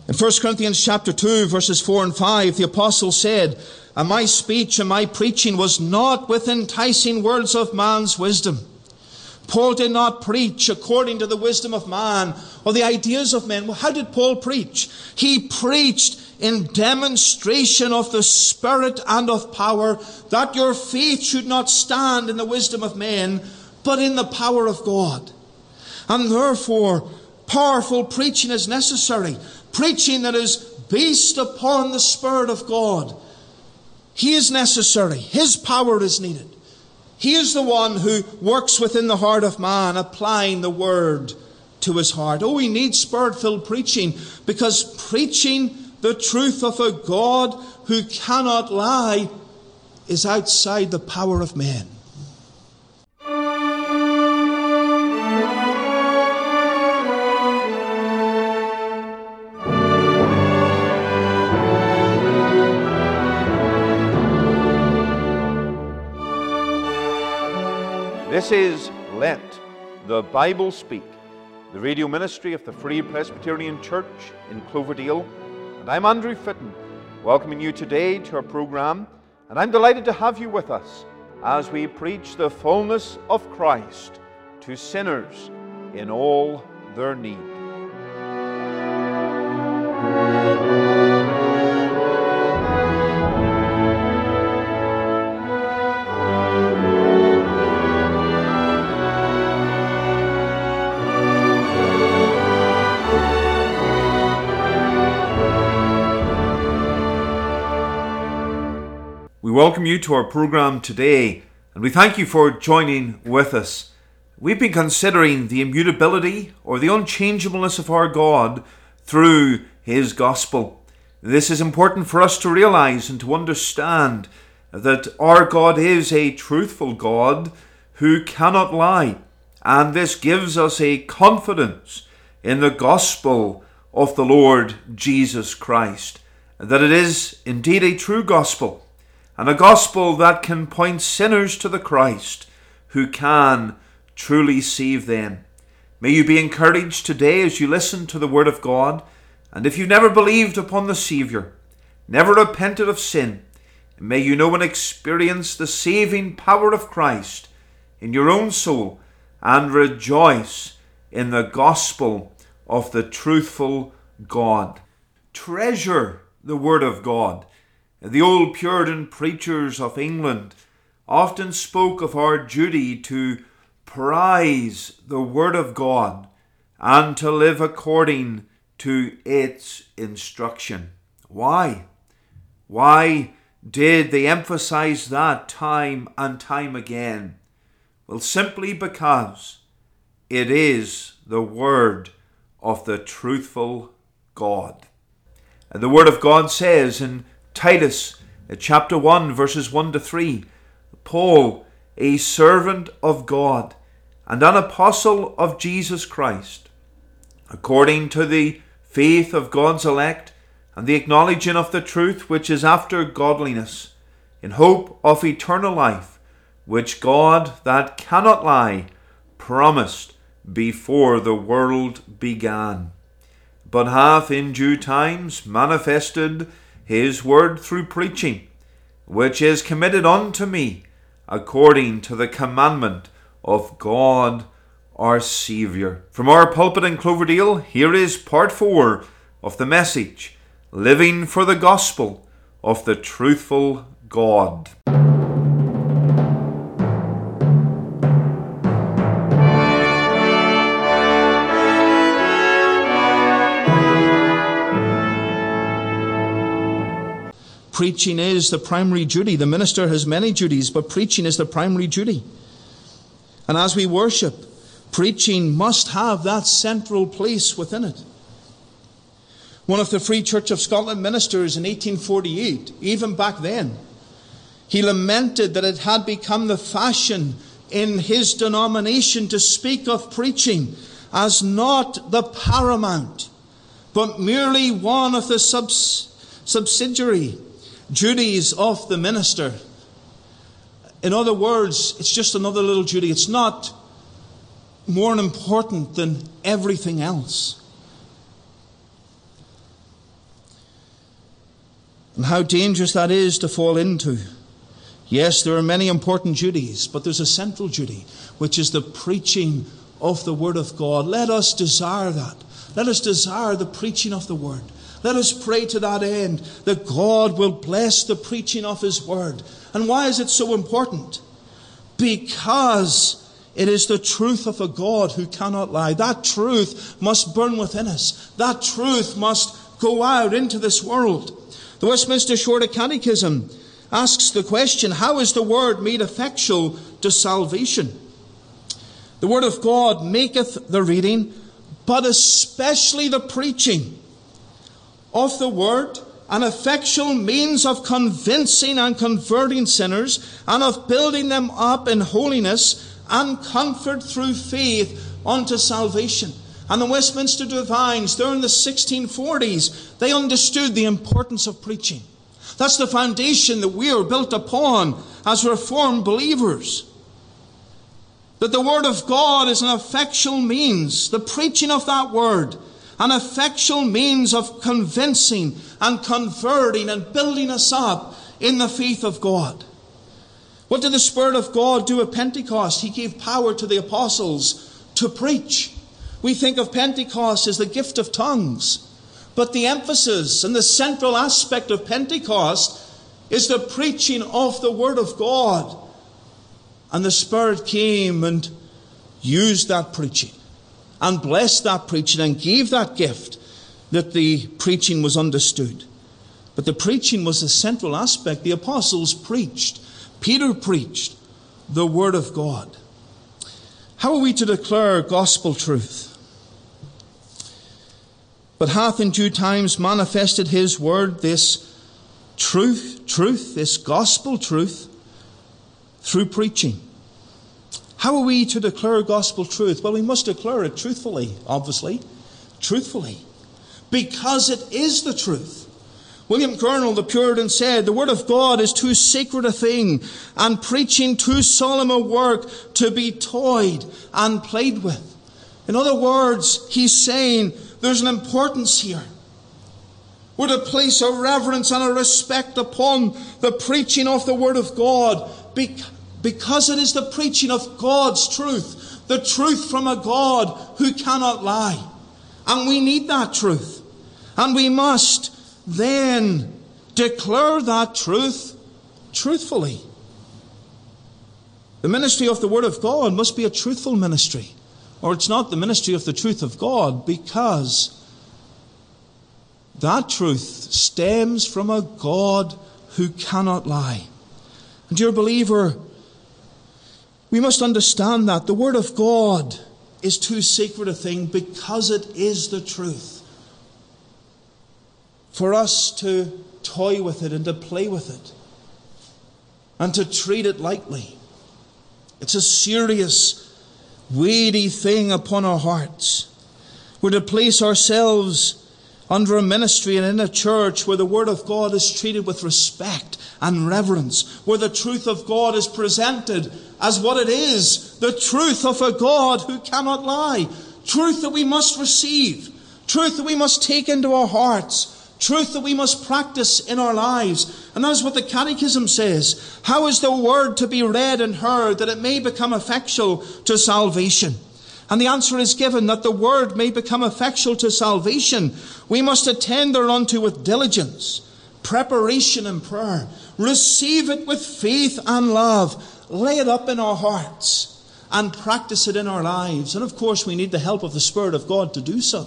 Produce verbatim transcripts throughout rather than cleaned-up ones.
In First Corinthians chapter two, verses four and five, the apostle said, "And my speech and my preaching was not with enticing words of man's wisdom." Paul did not preach according to the wisdom of man or the ideas of men. Well, how did Paul preach? He preached in demonstration of the Spirit and of power, that your faith should not stand in the wisdom of men, but in the power of God. And therefore, powerful preaching is necessary. Preaching that is based upon the Spirit of God. He is necessary. His power is needed. He is the one who works within the heart of man, applying the word to his heart. Oh, we need Spirit-filled preaching, because preaching the truth of a God who cannot lie is outside the power of men. This is Let the Bible Speak, the radio ministry of the Free Presbyterian Church in Cloverdale. And I'm Andrew Fitton, welcoming you today to our program. And I'm delighted to have you with us as we preach the fullness of Christ to sinners in all their need. We welcome you to our program today, and we thank you for joining with us. We've been considering the immutability or the unchangeableness of our God through His gospel. This is important for us to realize and to understand that our God is a truthful God who cannot lie, and this gives us a confidence in the gospel of the Lord Jesus Christ, that it is indeed a true gospel, and a gospel that can point sinners to the Christ who can truly save them. May you be encouraged today as you listen to the Word of God. And if you've never believed upon the Saviour, never repented of sin, may you know and experience the saving power of Christ in your own soul and rejoice in the gospel of the truthful God. Treasure the Word of God. The old Puritan preachers of England often spoke of our duty to prize the Word of God and to live according to its instruction. Why? Why did they emphasize that time and time again? Well, simply because it is the Word of the truthful God. And the Word of God says in Titus chapter one, verses one to three, Paul, a servant of God and an apostle of Jesus Christ, according to the faith of God's elect and the acknowledging of the truth which is after godliness, in hope of eternal life, which God that cannot lie promised before the world began, but hath in due times manifested His word through preaching, which is committed unto me according to the commandment of God our Saviour. From our pulpit in Cloverdale, here is part four of the message, Living for the Gospel of the Truthful God. Preaching is the primary duty. The minister has many duties, but preaching is the primary duty. And as we worship, preaching must have that central place within it. One of the Free Church of Scotland ministers in eighteen forty-eight, even back then, he lamented that it had become the fashion in his denomination to speak of preaching as not the paramount, but merely one of the subs- subsidiary duties of the minister. In other words, it's just another little duty. It's not more important than everything else. and how dangerous that is to fall into. Yes, there are many important duties, but there's a central duty, which is the preaching of the Word of God. Let us desire that. Let us desire the preaching of the Word. Let us pray to that end that God will bless the preaching of His Word. And why is it so important? Because it is the truth of a God who cannot lie. That truth must burn within us. That truth must go out into this world. The Westminster Shorter Catechism asks the question, how is the Word made effectual to salvation? The Word of God maketh the reading, but especially the preaching of the Word, an effectual means of convincing and converting sinners, and of building them up in holiness and comfort through faith unto salvation. And the Westminster Divines, there in the sixteen forties, they understood the importance of preaching. That's the foundation that we are built upon as Reformed believers. That the Word of God is an effectual means, the preaching of that Word, an effectual means of convincing and converting and building us up in the faith of God. What did the Spirit of God do at Pentecost? He gave power to the apostles to preach. We think of Pentecost as the gift of tongues. But the emphasis and the central aspect of Pentecost is the preaching of the Word of God. And the Spirit came and used that preaching and blessed that preaching and gave that gift that the preaching was understood. But the preaching was the central aspect. The apostles preached. Peter preached the Word of God. How are we to declare gospel truth? But hath in due times manifested His Word, this truth, truth, this gospel truth, through preaching. How are we to declare gospel truth? Well, we must declare it truthfully, obviously. Truthfully. Because it is the truth. William Gurnall, the Puritan, said, the Word of God is too sacred a thing, and preaching too solemn a work to be toyed and played with. In other words, he's saying there's an importance here. We're to place a reverence and a respect upon the preaching of the Word of God, because it is the preaching of God's truth, the truth from a God who cannot lie. And we need that truth. And we must then declare that truth truthfully. The ministry of the Word of God must be a truthful ministry, or it's not the ministry of the truth of God, because that truth stems from a God who cannot lie. And dear believer, we must understand that the Word of God is too sacred a thing because it is the truth. For us to toy with it and to play with it and to treat it lightly. It's a serious, weighty thing upon our hearts. We're to place ourselves under a ministry and in a church where the Word of God is treated with respect and reverence, where the truth of God is presented as what it is, the truth of a God who cannot lie, truth that we must receive, truth that we must take into our hearts, truth that we must practice in our lives. And that's what the Catechism says. How is the Word to be read and heard that it may become effectual to salvation? And the answer is given that the Word may become effectual to salvation. We must attend thereunto with diligence, preparation and prayer. Receive it with faith and love. Lay it up in our hearts and practice it in our lives. And of course we need the help of the Spirit of God to do so.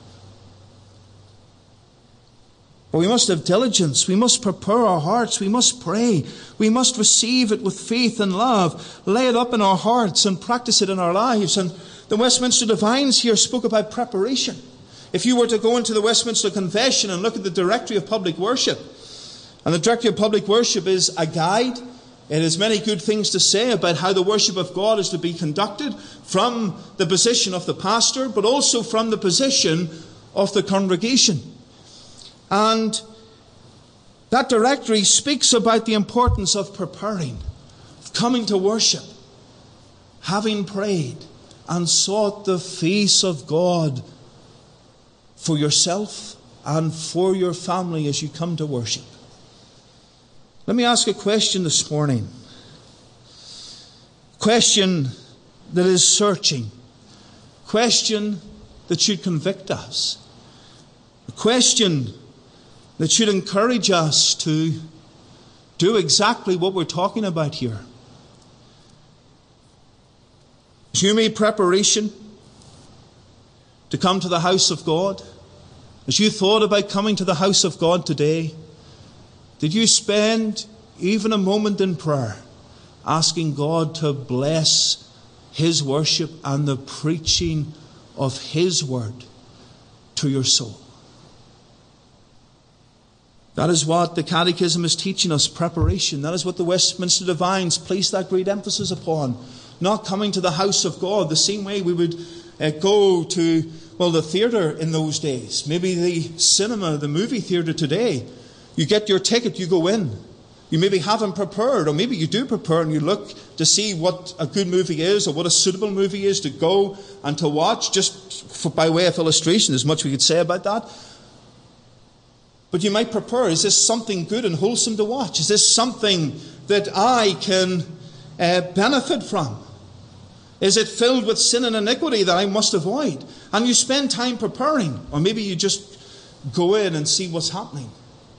But we must have diligence. We must prepare our hearts. We must pray. We must receive it with faith and love. Lay it up in our hearts and practice it in our lives. And the Westminster Divines here spoke about preparation. If you were to go into the Westminster Confession and look at the Directory of Public Worship, and the Directory of Public Worship is a guide. It has many good things to say about how the worship of God is to be conducted from the position of the pastor, but also from the position of the congregation. And that directory speaks about the importance of preparing, of coming to worship, having prayed and sought the face of God for yourself and for your family as you come to worship. Let me ask a question this morning. Question that is searching. Question that should convict us. A question that should encourage us to do exactly what we're talking about here. As you made preparation to come to the house of God, as you thought about coming to the house of God today, did you spend even a moment in prayer asking God to bless His worship and the preaching of His word to your soul? That is what the Catechism is teaching us, preparation. That is what the Westminster Divines place that great emphasis upon. Not coming to the house of God the same way we would uh, go to, well, the theatre in those days. Maybe the cinema, the movie theatre today. You get your ticket, you go in. You maybe haven't prepared, or maybe you do prepare and you look to see what a good movie is or what a suitable movie is to go and to watch, just for, by way of illustration. There's much we could say about that. But you might prepare, is this something good and wholesome to watch? Is this something that I can uh, benefit from? Is it filled with sin and iniquity that I must avoid? And you spend time preparing, or maybe you just go in and see what's happening.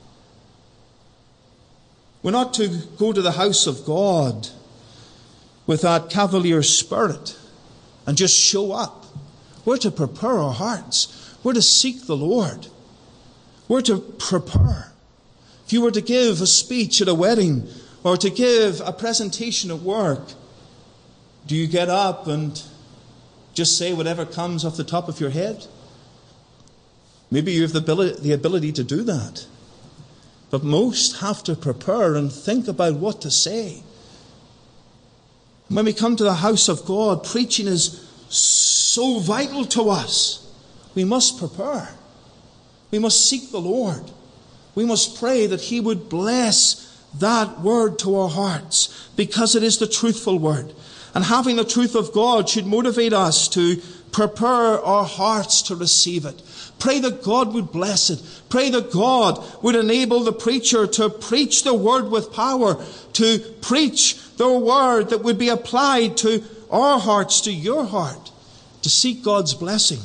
We're not to go to the house of God with that cavalier spirit and just show up. We're to prepare our hearts. We're to seek the Lord. We're to prepare. If you were to give a speech at a wedding or to give a presentation at work, do you get up and just say whatever comes off the top of your head? Maybe you have the ability, the ability to do that. But most have to prepare and think about what to say. When we come to the house of God, preaching is so vital to us. We must prepare. We must seek the Lord. We must pray that He would bless that word to our hearts, because it is the truthful word. And having the truth of God should motivate us to prepare our hearts to receive it. Pray that God would bless it. Pray that God would enable the preacher to preach the word with power, to preach the word that would be applied to our hearts, to your heart, to seek God's blessing.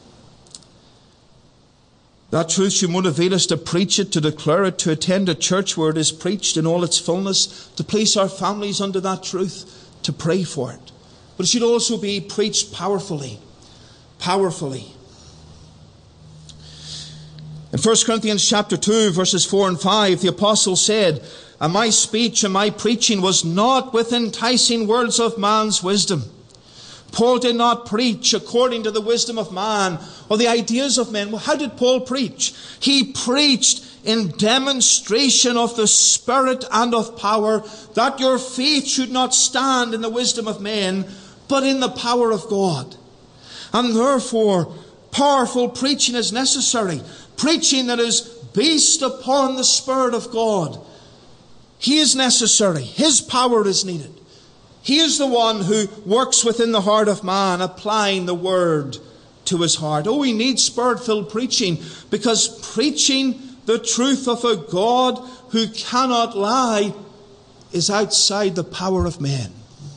That truth should motivate us to preach it, to declare it, to attend a church where it is preached in all its fullness, to place our families under that truth, to pray for it. But it should also be preached powerfully. Powerfully. In First Corinthians chapter two, verses four and five, the apostle said, "And my speech and my preaching was not with enticing words of man's wisdom." Paul did not preach according to the wisdom of man or the ideas of men. Well, how did Paul preach? He preached in demonstration of the Spirit and of power, that your faith should not stand in the wisdom of men, but in the power of God. And therefore, powerful preaching is necessary. Preaching that is based upon the Spirit of God. He is necessary. His power is needed. He is the one who works within the heart of man, applying the word to his heart. Oh, we need Spirit-filled preaching, because preaching the truth of a God who cannot lie is outside the power of men.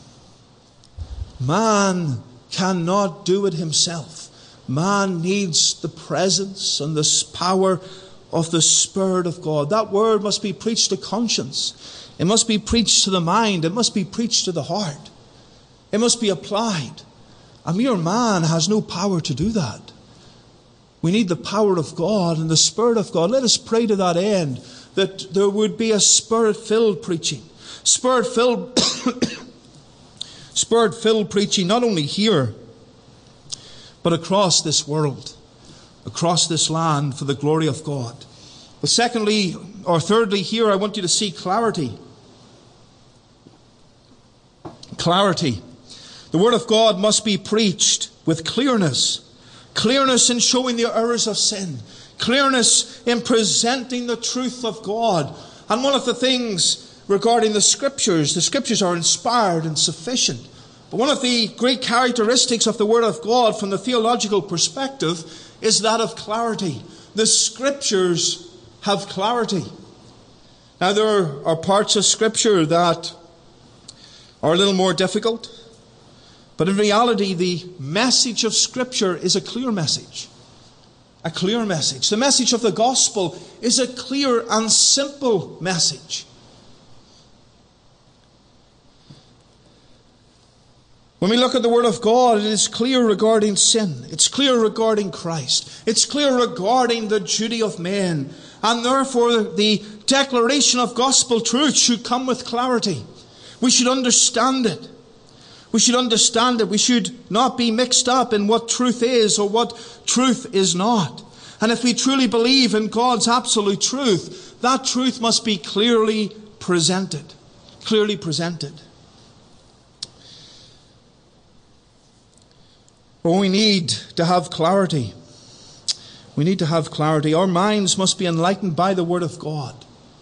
Man cannot do it himself. Man needs the presence and the power of the Spirit of God. That word must be preached to conscience. It must be preached to the mind. It must be preached to the heart. It must be applied. A mere man has no power to do that. We need the power of God and the Spirit of God. Let us pray to that end, that there would be a Spirit-filled preaching. Spirit-filled, Spirit-filled preaching, not only here, but across this world, across this land, for the glory of God. But secondly, or thirdly, here I want you to see clarity. Clarity. The Word of God must be preached with clearness. Clearness in showing the errors of sin. Clearness in presenting the truth of God. And one of the things regarding the Scriptures, the Scriptures are inspired and sufficient. But one of the great characteristics of the Word of God from the theological perspective is that of clarity. The Scriptures have clarity. Now, there are parts of Scripture that are a little more difficult, but in reality, the message of Scripture is a clear message. A clear message. The message of the gospel is a clear and simple message. When we look at the Word of God, it is clear regarding sin. It's clear regarding Christ. It's clear regarding the duty of men. And therefore, the declaration of gospel truth should come with clarity. We should understand it. We should understand it. We should not be mixed up in what truth is or what truth is not. And if we truly believe in God's absolute truth, that truth must be clearly presented. Clearly presented. But we need to have clarity. We need to have clarity. Our minds must be enlightened by the Word of God.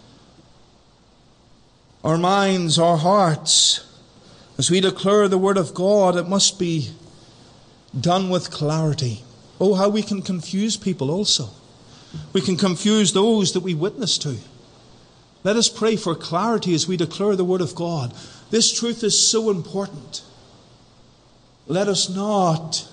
Our minds, our hearts, as we declare the Word of God, it must be done with clarity. Oh, how we can confuse people also. We can confuse those that we witness to. Let us pray for clarity as we declare the Word of God. This truth is so important. Let us not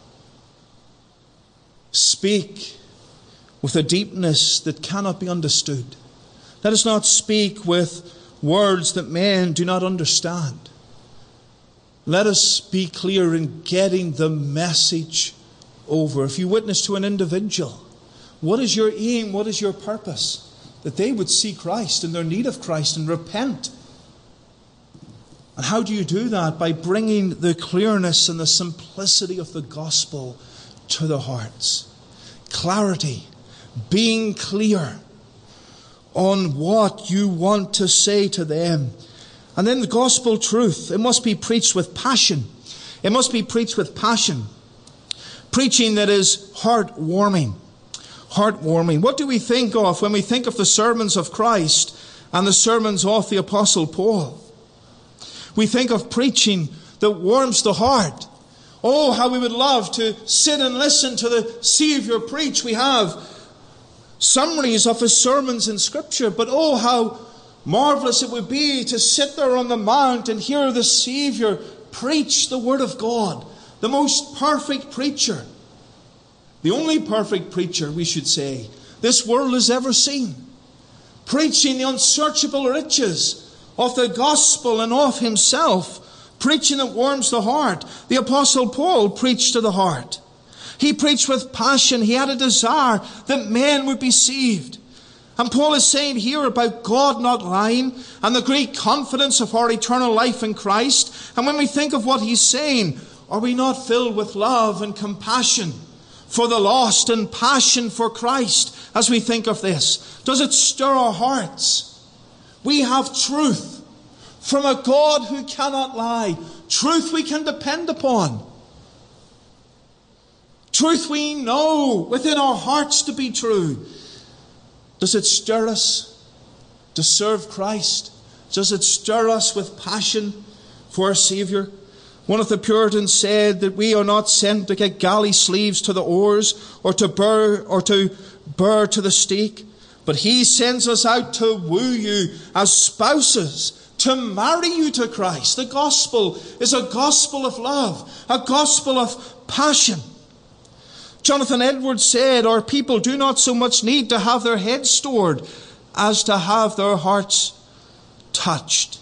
speak with a deepness that cannot be understood. Let us not speak with words that men do not understand. Let us be clear in getting the message over. If you witness to an individual, what is your aim? What is your purpose? That they would see Christ and their need of Christ and repent. And how do you do that? By bringing the clearness and the simplicity of the gospel to their hearts. Clarity. Being clear on what you want to say to them. And then the gospel truth. It must be preached with passion. It must be preached with passion. Preaching that is heartwarming. Heartwarming. What do we think of when we think of the sermons of Christ and the sermons of the Apostle Paul? We think of preaching that warms the heart. Oh, how we would love to sit and listen to the Savior preach. We have summaries of his sermons in Scripture, but oh, how marvelous it would be to sit there on the mount and hear the Savior preach the Word of God. The most perfect preacher. The only perfect preacher, we should say, this world has ever seen. Preaching the unsearchable riches of the gospel and of himself. Preaching that warms the heart. The Apostle Paul preached to the heart. He preached with passion. He had a desire that men would be saved. And Paul is saying here about God not lying and the great confidence of our eternal life in Christ. And when we think of what he's saying, are we not filled with love and compassion for the lost and passion for Christ as we think of this? Does it stir our hearts? We have truth from a God who cannot lie. Truth we can depend upon. Truth we know within our hearts to be true. Does it stir us to serve Christ? Does it stir us with passion for our Savior? One of the Puritans said that we are not sent to get galley sleeves to the oars or to burr or to burr to the stake, but he sends us out to woo you as spouses, to marry you to Christ. The gospel is a gospel of love, a gospel of passion. Jonathan Edwards said, our people do not so much need to have their heads stored as to have their hearts touched.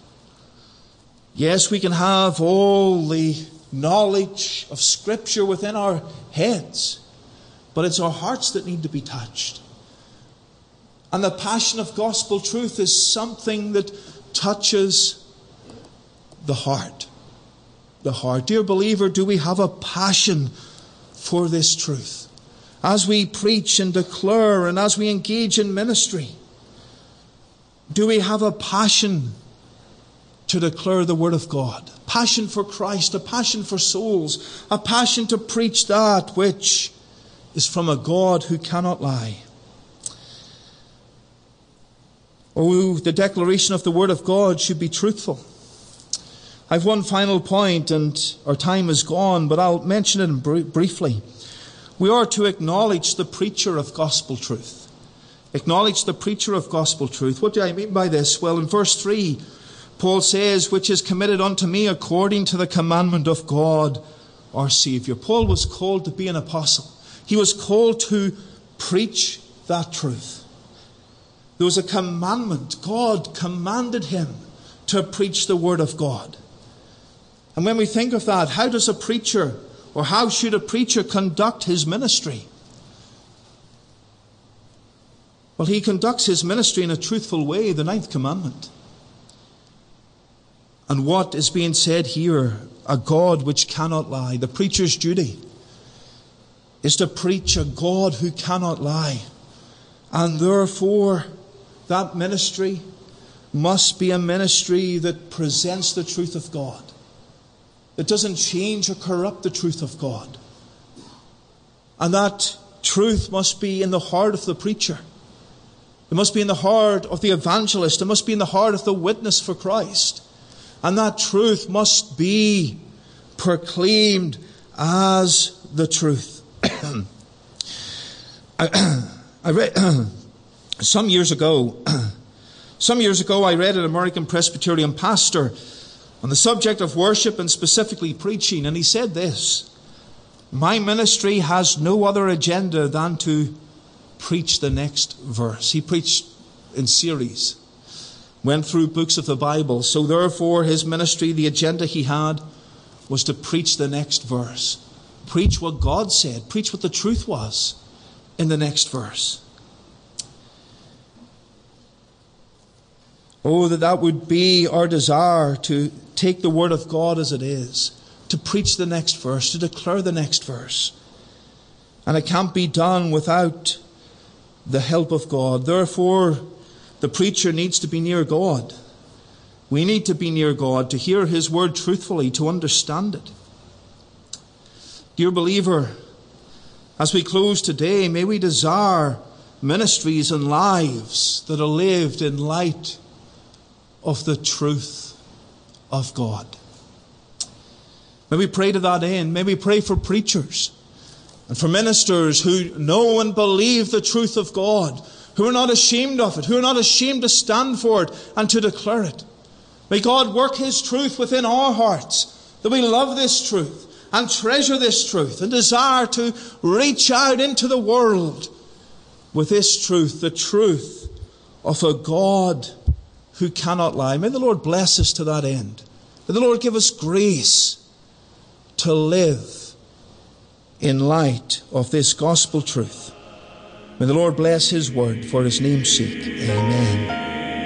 Yes, we can have all the knowledge of Scripture within our heads, but it's our hearts that need to be touched. And the passion of gospel truth is something that touches the heart. The heart. Dear believer, do we have a passion for this truth? As we preach and declare and as we engage in ministry, do we have a passion to declare the Word of God? Passion for Christ, a passion for souls, a passion to preach that which is from a God who cannot lie. Oh, the declaration of the Word of God should be truthful. I have one final point, and our time is gone, but I'll mention it briefly. We are to acknowledge the preacher of gospel truth. Acknowledge the preacher of gospel truth. What do I mean by this? Well, in verse three, Paul says, which is committed unto me according to the commandment of God our Saviour. Paul was called to be an apostle. He was called to preach that truth. There was a commandment. God commanded him to preach the word of God. And when we think of that, how does a preacher, or how should a preacher conduct his ministry? Well, he conducts his ministry in a truthful way, the ninth commandment. And what is being said here, a God which cannot lie. The preacher's duty is to preach a God who cannot lie. And therefore, that ministry must be a ministry that presents the truth of God. It doesn't change or corrupt the truth of God. And that truth must be in the heart of the preacher. It must be in the heart of the evangelist. It must be in the heart of the witness for Christ. And that truth must be proclaimed as the truth. I, I read some years ago, some years ago I read an American Presbyterian pastor on the subject of worship and specifically preaching, and he said this: my ministry has no other agenda than to preach the next verse. He preached in series, went through books of the Bible. So therefore his ministry, the agenda he had, was to preach the next verse. Preach what God said. Preach what the truth was in the next verse. Oh, that that would be our desire, to take the word of God as it is, to preach the next verse, to declare the next verse. And it can't be done without the help of God. Therefore, the preacher needs to be near God. We need to be near God, to hear his word truthfully, to understand it. Dear believer, as we close today, may we desire ministries and lives that are lived in light of the truth of God. May we pray to that end. May we pray for preachers and for ministers who know and believe the truth of God, who are not ashamed of it, who are not ashamed to stand for it and to declare it. May God work his truth within our hearts, that we love this truth and treasure this truth and desire to reach out into the world with this truth, the truth of a God who cannot lie. May the Lord bless us to that end. May the Lord give us grace to live in light of this gospel truth. May the Lord bless his word for his name's sake. Amen.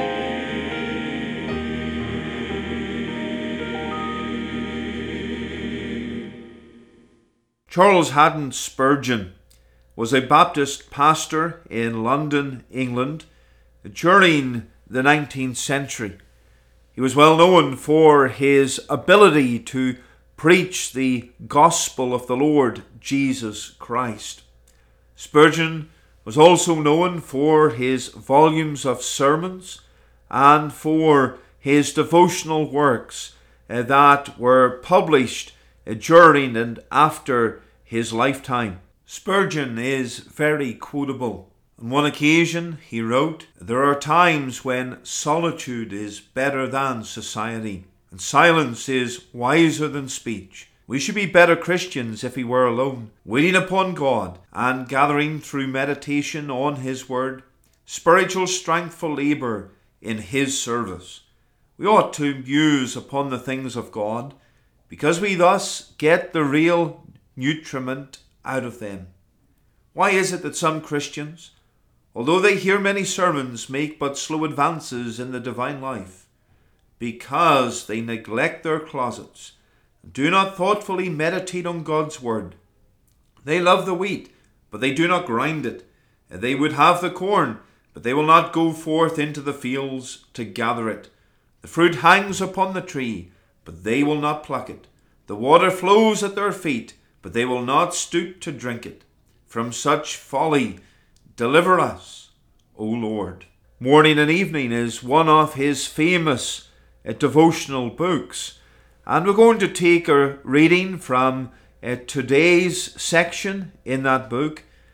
Charles Haddon Spurgeon was a Baptist pastor in London, England, during the nineteenth century. He was well known for his ability to preach the gospel of the Lord Jesus Christ. Spurgeon was also known for his volumes of sermons and for his devotional works uh, that were published uh, during and after his lifetime. Spurgeon is very quotable. On one occasion he wrote, "There are times when solitude is better than society, and silence is wiser than speech. We should be better Christians if we were alone, waiting upon God and gathering through meditation on his word, spiritual strength for labour in his service. We ought to muse upon the things of God, because we thus get the real nutriment out of them. Why is it that some Christians, although they hear many sermons, make but slow advances in the divine life? Because they neglect their closets, and do not thoughtfully meditate on God's word. They love the wheat, but they do not grind it. They would have the corn, but they will not go forth into the fields to gather it. The fruit hangs upon the tree, but they will not pluck it. The water flows at their feet, but they will not stoop to drink it. From such folly deliver us, O Lord." Morning and Evening is one of his famous uh, devotional books. And we're going to take a reading from uh, today's section in that book.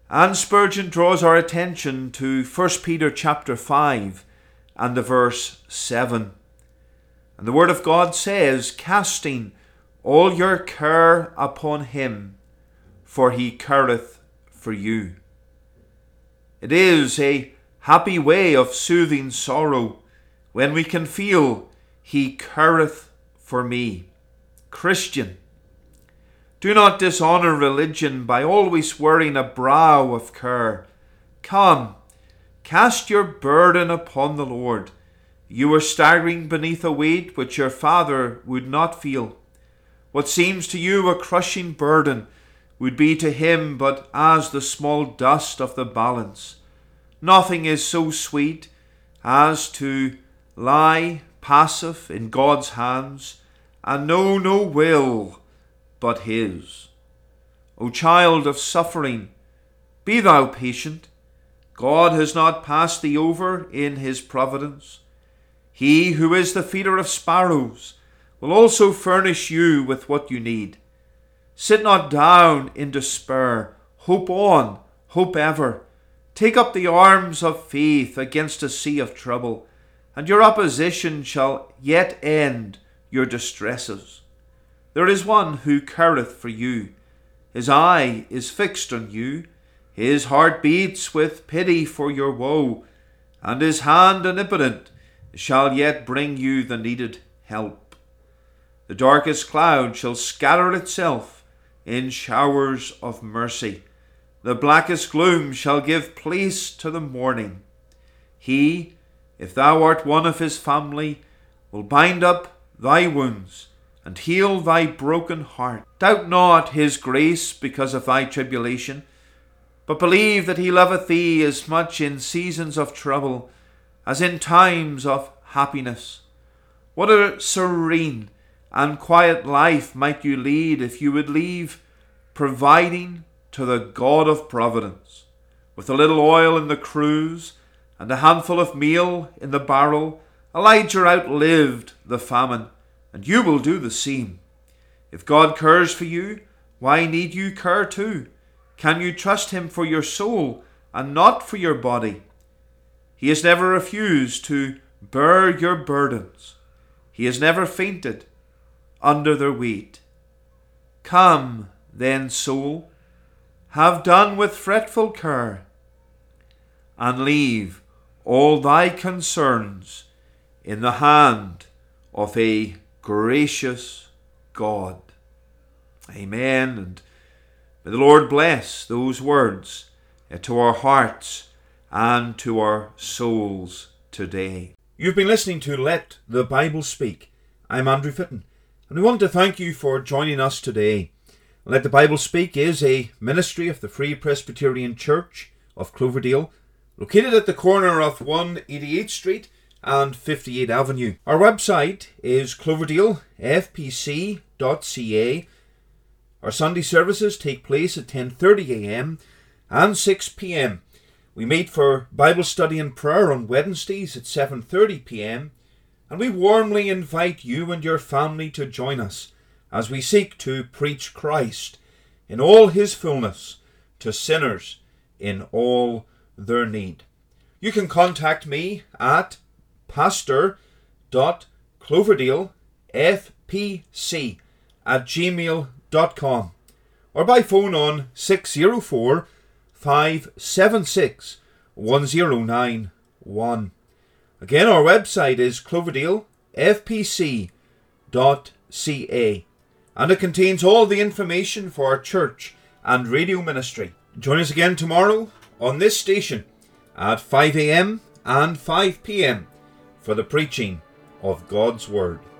And Spurgeon draws our attention to First Peter chapter five and the verse seven. And the Word of God says, "Casting all your care upon him, for he careth for you." It is a happy way of soothing sorrow when we can feel he careth for me. Christian, do not dishonour religion by always wearing a brow of care. Come, cast your burden upon the Lord. You are staggering beneath a weight which your Father would not feel. What seems to you a crushing burden would be to him but as the small dust of the balance. Nothing is so sweet as to lie passive in God's hands and know no will but his. O child of suffering, be thou patient. God has not passed thee over in his providence. He who is the feeder of sparrows will also furnish you with what you need. Sit not down in despair. Hope on, hope ever. Take up the arms of faith against a sea of trouble, and your opposition shall yet end your distresses. There is one who careth for you. His eye is fixed on you. His heart beats with pity for your woe, and his hand omnipotent shall yet bring you the needed help. The darkest cloud shall scatter itself in showers of mercy. The blackest gloom shall give place to the morning. He, if thou art one of his family, will bind up thy wounds and heal thy broken heart. Doubt not his grace because of thy tribulation, but believe that he loveth thee as much in seasons of trouble as in times of happiness. What a serene and quiet life might you lead if you would leave providing to the God of providence. With a little oil in the cruse and a handful of meal in the barrel, Elijah outlived the famine, and you will do the same. If God cares for you, why need you care too? Can you trust him for your soul and not for your body? He has never refused to bear your burdens. He has never fainted under their weight. Come, then, soul, have done with fretful care, and leave all thy concerns in the hand of a gracious God. Amen. And may the Lord bless those words to our hearts and to our souls today. You've been listening to Let the Bible Speak. I'm Andrew Fitton, and we want to thank you for joining us today. Let the Bible Speak is a ministry of the Free Presbyterian Church of Cloverdale, located at the corner of one eighty-eighth Street and fifty-eighth Avenue. Our website is cloverdale f p c dot c a. Our Sunday services take place at ten thirty a m and six p m. We meet for Bible study and prayer on Wednesdays at seven thirty p m, and we warmly invite you and your family to join us as we seek to preach Christ in all his fullness to sinners in all their need. You can contact me at pastor dot cloverdale f p c at gmail dot com or by phone on six zero four, five seven six, one zero nine one. Again, our website is cloverdale f p c dot c a, and it contains all the information for our church and radio ministry. Join us again tomorrow on this station at five a m and five p m for the preaching of God's Word.